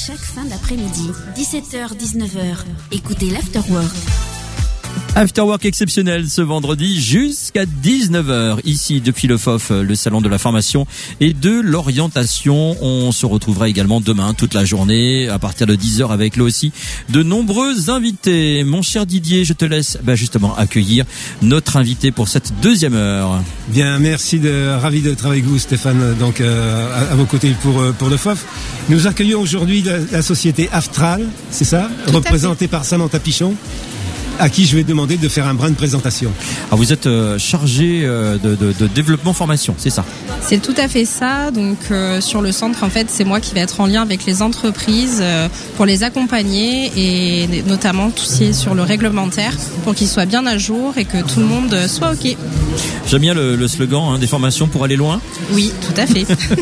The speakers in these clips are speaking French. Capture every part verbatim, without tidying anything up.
Chaque fin d'après-midi, dix-sept heures dix-neuf heures, écoutez l'Afterwork. Afterwork exceptionnel ce vendredi jusqu'à dix-neuf heures ici depuis le F O F, le salon de la formation et de l'orientation. On se retrouvera également demain toute la journée à partir de dix heures avec là aussi de nombreux invités. Mon cher Didier, je te laisse bah, justement accueillir notre invité pour cette deuxième heure. Bien, merci, de, ravi d'être avec vous Stéphane, donc euh, à, à vos côtés pour, pour le F O F. Nous accueillons aujourd'hui la, la société Aftral, c'est ça, Tout représentée par Samantha Pichon, à qui je vais demander de faire un brin de présentation. Alors vous êtes euh, chargé euh, de, de, de développement formation, c'est ça? C'est tout à fait ça. Donc euh, sur le centre, en fait, c'est moi qui vais être en lien avec les entreprises euh, pour les accompagner et notamment tout ce qui est sur le réglementaire pour qu'ils soient bien à jour et que tout le monde soit OK. J'aime bien le, le slogan hein, des formations pour aller loin. Oui, tout à fait.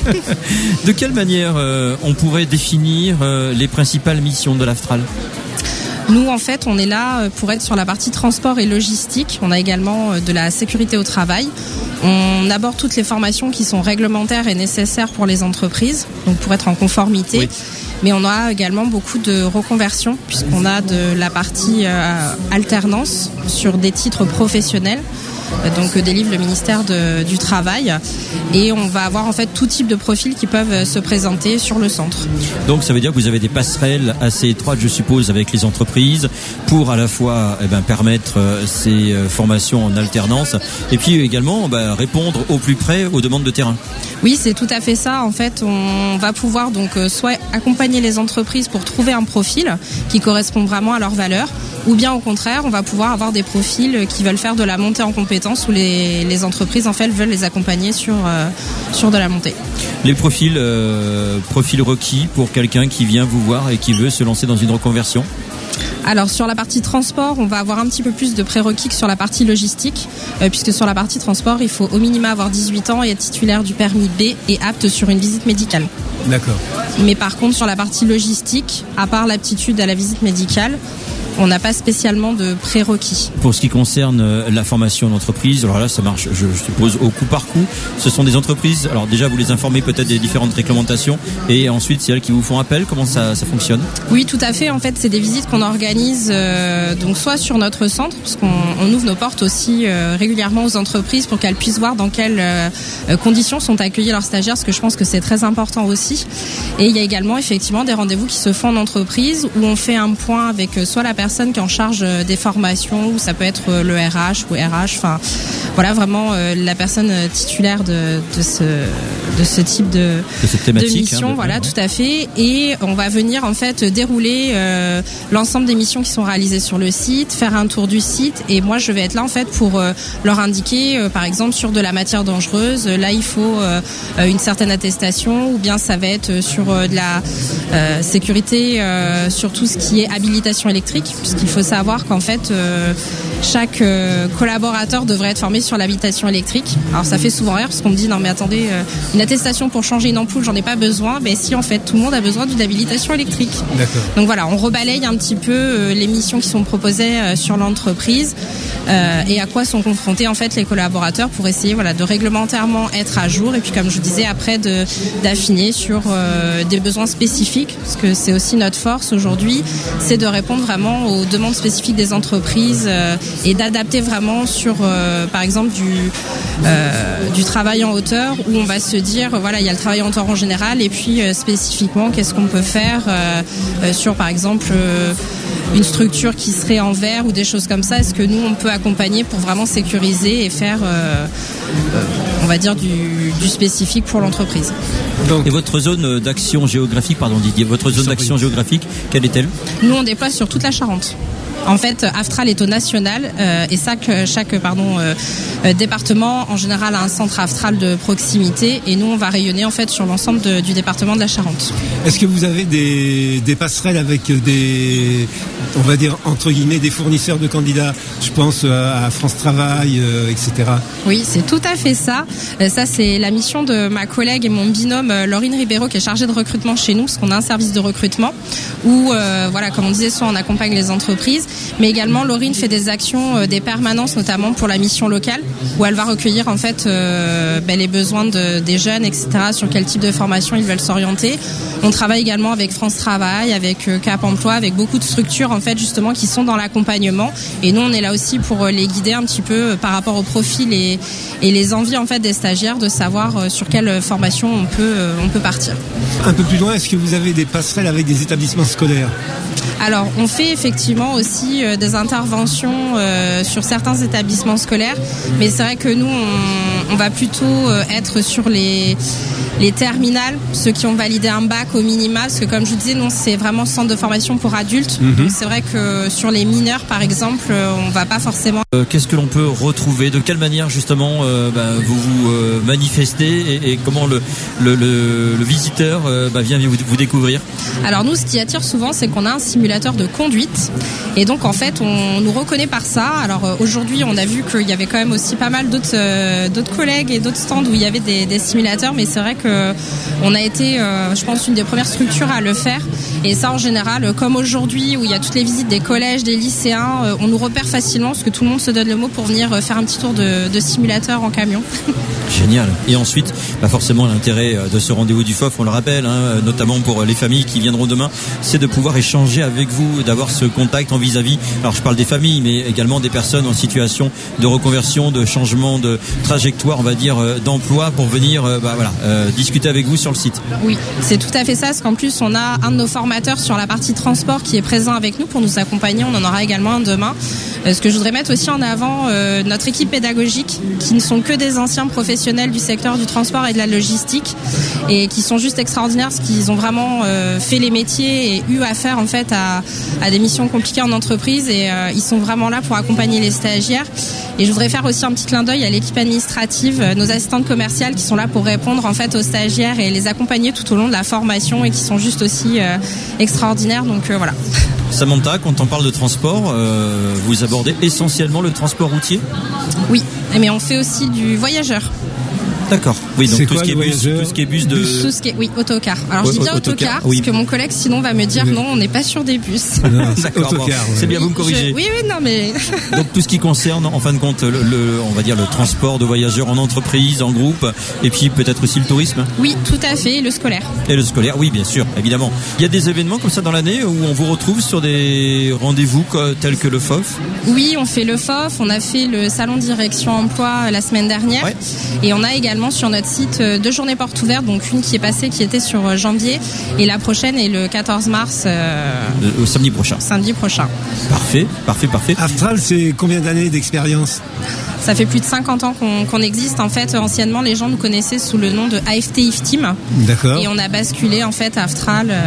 De quelle manière euh, on pourrait définir euh, les principales missions de l'Aftral? Nous, en fait, on est là pour être sur la partie transport et logistique. On a également de la sécurité au travail. On aborde toutes les formations qui sont réglementaires et nécessaires pour les entreprises, donc pour être en conformité. Oui. Mais on a également beaucoup de reconversions puisqu'on a de la partie euh, alternance sur des titres professionnels. Donc délivre le ministère de, du Travail et on va avoir en fait tout type de profils qui peuvent se présenter sur le centre. Donc ça veut dire que vous avez des passerelles assez étroites, je suppose, avec les entreprises pour à la fois eh ben, permettre euh, ces euh, formations en alternance et puis également bah, répondre au plus près aux demandes de terrain. Oui, c'est tout à fait ça. En fait, on va pouvoir donc euh, soit accompagner les entreprises pour trouver un profil qui correspond vraiment à leurs valeurs, ou bien au contraire, on va pouvoir avoir des profils qui veulent faire de la montée en compétences où les, les entreprises en fait veulent les accompagner sur euh, sur de la montée. Les profils euh, profils requis pour quelqu'un qui vient vous voir et qui veut se lancer dans une reconversion. Alors sur la partie transport, on va avoir un petit peu plus de prérequis que sur la partie logistique, euh, puisque sur la partie transport, il faut au minimum avoir dix-huit ans et être titulaire du permis B et apte sur une visite médicale. D'accord. Mais par contre, sur la partie logistique, à part l'aptitude à la visite médicale, on n'a pas spécialement de prérequis. Pour ce qui concerne la formation d'entreprise, alors là ça marche, je, je suppose, au coup par coup. Ce sont des entreprises, alors déjà vous les informez peut-être des différentes réglementations et ensuite c'est elles qui vous font appel, comment ça, ça fonctionne? Oui, tout à fait, en fait c'est des visites qu'on organise euh, donc soit sur notre centre, parce qu'on on ouvre nos portes aussi euh, régulièrement aux entreprises pour qu'elles puissent voir dans quelles euh, conditions sont accueillis leurs stagiaires, parce que je pense que c'est très important aussi. Et il y a également effectivement des rendez-vous qui se font en entreprise où on fait un point avec euh, soit la personne personne qui est en charge des formations, ou ça peut être le R H ou R H, enfin voilà vraiment euh, la personne titulaire de, de ce de ce type de, de, cette thématique, de mission, hein, de voilà, ouais. Tout à fait. Et on va venir en fait dérouler euh, l'ensemble des missions qui sont réalisées sur le site, faire un tour du site, et moi je vais être là en fait pour euh, leur indiquer, euh, par exemple sur de la matière dangereuse, là il faut euh, une certaine attestation, ou bien ça va être sur euh, de la euh, sécurité, euh, sur tout ce qui est habilitation électrique. Puisqu'il faut savoir qu'en fait, euh, chaque euh, collaborateur devrait être formé sur l'habitation électrique. Alors ça fait souvent rire parce qu'on me dit non mais attendez, euh, une attestation pour changer une ampoule, j'en ai pas besoin. Mais si en fait tout le monde a besoin d'une habilitation électrique. D'accord. Donc voilà, on rebalaye un petit peu euh, les missions qui sont proposées euh, sur l'entreprise euh, et à quoi sont confrontés en fait les collaborateurs pour essayer voilà de réglementairement être à jour, et puis comme je vous disais après de d'affiner sur euh, des besoins spécifiques, parce que c'est aussi notre force aujourd'hui, c'est de répondre vraiment aux demandes spécifiques des entreprises euh, et d'adapter vraiment sur euh, par exemple du euh, du travail en hauteur, où on va se dire voilà il y a le travail en hauteur en général, et puis euh, spécifiquement qu'est-ce qu'on peut faire euh, euh, sur par exemple euh, une structure qui serait en verre ou des choses comme ça. Est-ce que nous on peut accompagner pour vraiment sécuriser et faire euh, euh, on va dire du, du spécifique pour l'entreprise. Donc, et votre zone d'action géographique, pardon Didier, votre zone d'action géographique, quelle est-elle? Nous on déploie sur toute la Charente. En fait, Aftral est au national euh, et chaque, chaque pardon, euh, euh, département en général a un centre Aftral de proximité, et nous on va rayonner en fait sur l'ensemble de, du département de la Charente. Est-ce que vous avez des, des passerelles avec des, on va dire entre guillemets des fournisseurs de candidats. Je pense à France Travail, euh, et cetera. Oui, c'est tout à fait ça. Euh, ça, c'est la mission de ma collègue et mon binôme euh, Laurine Ribeiro, qui est chargée de recrutement chez nous, parce qu'on a un service de recrutement où, euh, voilà, comme on disait, soit on accompagne les entreprises, mais également Laurine fait des actions, euh, des permanences, notamment pour la mission locale, où elle va recueillir en fait euh, ben, les besoins de, des jeunes, et cetera, sur quel type de formation ils veulent s'orienter. On travaille également avec France Travail, avec euh, Cap Emploi, avec beaucoup de structures en fait justement qui sont dans l'accompagnement. Et nous, on est là aussi pour les guider un petit peu euh, par rapport au profil et, et les envies en fait des stagiaires de savoir euh, sur quelle formation on peut euh, on peut partir. Un peu plus loin, est-ce que vous avez des passerelles avec des établissements scolaires ? Alors, on fait effectivement aussi euh, des interventions euh, sur certains établissements scolaires, mais c'est vrai que nous, on, on va plutôt euh, être sur les les terminales, ceux qui ont validé un bac au minima, parce que comme je vous disais, nous, c'est vraiment centre de formation pour adultes. Mm-hmm. Donc, c'est vrai que sur les mineurs, par exemple, euh, on va pas forcément... Euh, qu'est-ce que l'on peut retrouver ? De quelle manière, justement, euh, bah, vous vous euh, manifestez et, et comment le, le, le, le visiteur euh, bah, vient vous, vous découvrir ? Alors, nous, ce qui attire souvent, c'est qu'on a un simulateur de conduite. Et donc, en fait, on nous reconnaît par ça. Alors, euh, aujourd'hui, on a vu qu'il y avait quand même aussi pas mal d'autres, euh, d'autres collègues et d'autres stands où il y avait des, des simulateurs, mais c'est vrai que on a été, euh, je pense, une des premières structures à le faire. Et ça, en général, comme aujourd'hui, où il y a toutes les visites des collèges, des lycéens, euh, on nous repère facilement, parce que tout le monde se donne le mot pour venir faire un petit tour de, de simulateur en camion. Génial. Et ensuite, bah forcément, l'intérêt de ce rendez-vous du F O F, on le rappelle, hein, notamment pour les familles qui viendront demain, c'est de pouvoir échanger avec vous, d'avoir ce contact en vis-à-vis. Alors, je parle des familles, mais également des personnes en situation de reconversion, de changement de trajectoire, on va dire, d'emploi, pour venir, bah, voilà, euh, discuter avec vous sur le site. Oui, c'est tout à fait ça, parce qu'en plus, on a un de nos formateurs sur la partie transport qui est présent avec nous pour nous accompagner. On en aura également un demain. Ce que je voudrais mettre aussi en avant, euh, notre équipe pédagogique, qui ne sont que des anciens professionnels du secteur du transport et de la logistique, et qui sont juste extraordinaires, parce qu'ils ont vraiment euh, fait les métiers et eu affaire en fait à, à des missions compliquées en entreprise, et euh, ils sont vraiment là pour accompagner les stagiaires. Et je voudrais faire aussi un petit clin d'œil à l'équipe administrative, euh, nos assistantes commerciales qui sont là pour répondre en fait aux stagiaires et les accompagner tout au long de la formation, et qui sont juste aussi euh, extraordinaires. Donc euh, voilà. Samantha, quand on parle de transport, euh, vous abordez essentiellement le transport routier ? Oui, mais on fait aussi du voyageur. D'accord. Oui, donc c'est tout, quoi, ce qui est bus, tout ce qui est bus de... Tout ce qui est, oui, autocar. Alors, Ouais, je dis bien autocar, autocar, oui. parce que mon collègue, sinon, va me dire, Oui. non, on n'est pas sur des bus. Non, D'accord, bon, autocar, ouais. c'est bien, vous me corrigez. Je- Oui, oui, non, mais... Donc tout ce qui concerne, en fin de compte, le, le- on va dire le transport de voyageurs en entreprise, en groupe, et puis peut-être aussi le tourisme Oui, tout à fait, le scolaire. et le scolaire. Oui, bien sûr, évidemment. Il y a des événements comme ça dans l'année où on vous retrouve sur des rendez-vous quoi, tels que le F O F. Oui, on fait le F O F, on a fait le salon direction emploi la semaine dernière, Ouais. et on a également sur notre site euh, deux journées portes ouvertes, donc une qui est passée, qui était sur euh, janvier, et la prochaine est le quatorze mars, euh, euh, au samedi prochain. samedi prochain. Parfait, parfait, parfait. Aftral, c'est combien d'années d'expérience ? Ça fait plus de cinquante ans qu'on, qu'on existe. En fait, anciennement, les gens nous connaissaient sous le nom de A F T I F Team, D'accord. et on a basculé en fait à Aftral. euh,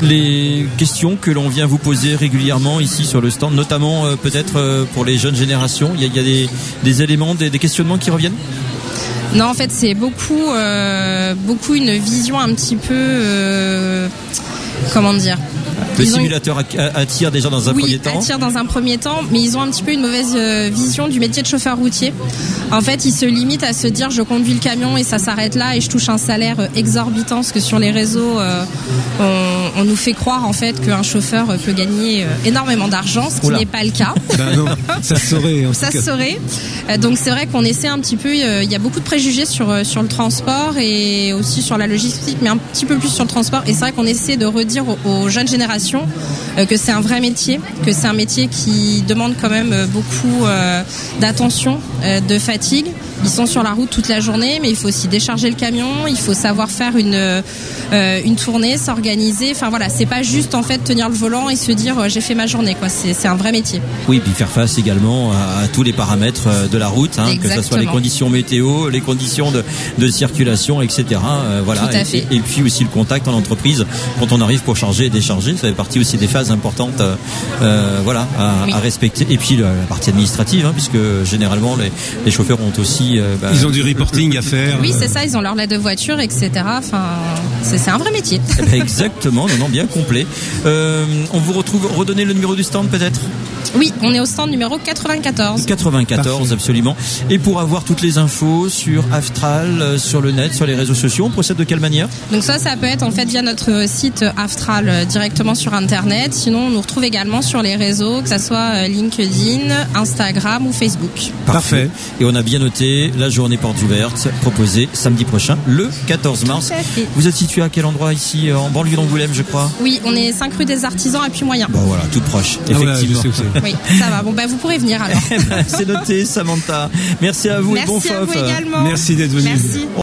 Les questions que l'on vient vous poser régulièrement ici sur le stand, notamment euh, peut-être euh, pour les jeunes générations, il y a, il y a des, des éléments, des, des questionnements qui reviennent ? Non, en fait, c'est beaucoup, euh, beaucoup une vision un petit peu, euh, comment dire. Le Ils ont- simulateur a- attire déjà dans un oui, premier temps. attire dans un premier temps, mais ils ont un petit peu une mauvaise euh, vision du métier de chauffeur routier. En fait, ils se limitent à se dire je conduis le camion et ça s'arrête là et je touche un salaire euh, exorbitant, parce que sur les réseaux, euh, on, on nous fait croire en fait qu'un chauffeur euh, peut gagner euh, énormément d'argent, ce qui Oula. n'est pas le cas. Ben non, ça se saurait. En Ça tout se cas. saurait. Euh, Donc c'est vrai qu'on essaie un petit peu, euh, il y a beaucoup de préjugés sur euh, sur le transport et aussi sur la logistique, mais un petit peu plus sur le transport. Et c'est vrai qu'on essaie de redire aux, aux jeunes générations euh, que c'est un vrai métier, que c'est un métier qui demande quand même euh, beaucoup euh, d'attention, euh, de fatigue. Ils sont sur la route toute la journée, mais il faut aussi décharger le camion, il faut savoir faire une euh, une tournée, s'organiser. Enfin voilà, c'est pas juste en fait tenir le volant et se dire euh, j'ai fait ma journée, quoi. C'est c'est un vrai métier. Oui, puis faire face également à, à tous les paramètres euh, de la route, hein, que ce soit les Exactement. conditions météo, les conditions de, de circulation, et cetera. Euh, voilà. Tout à Et- fait. Et, et puis aussi le contact en entreprise quand on arrive pour charger et décharger, ça fait partie aussi des phases importantes, euh, euh, voilà, à, Oui. à respecter. Et puis la, la partie administrative, hein, puisque généralement les, les chauffeurs ont aussi aussi. Euh, bah, ils ont du reporting à faire. Oui, c'est ça. Ils ont leur lettre de voiture, et cetera. Enfin, c'est, c'est un vrai métier. Exactement, non, non, bien complet. Euh, on vous retrouve. Redonnez le numéro du stand peut-être. Oui, on est au stand numéro quatre-vingt-quatorze. quatre-vingt-quatorze, Parfait. Absolument. Et pour avoir toutes les infos sur Aftral, euh, sur le net, sur les réseaux sociaux, on procède de quelle manière? Donc ça, ça peut être en fait via notre site Aftral euh, directement sur Internet. Sinon, on nous retrouve également sur les réseaux, que ça soit euh, LinkedIn, Instagram ou Facebook. Parfait. Et on a bien noté la journée portes ouvertes proposée samedi prochain, le quatorze mars. Tout à fait. Vous êtes situé à quel endroit ici, euh, en banlieue d'Angoulême, je crois? Oui, on est cinq rue des Artisans à Puy-Moyen. Bon voilà, tout proche, Ah, voilà, je effectivement. sais où c'est. Oui, ça va. Bon, bah vous pourrez venir alors. C'est noté, Samantha. Merci à vous Merci et bon à vous fof. également. Merci d'être venu. Merci.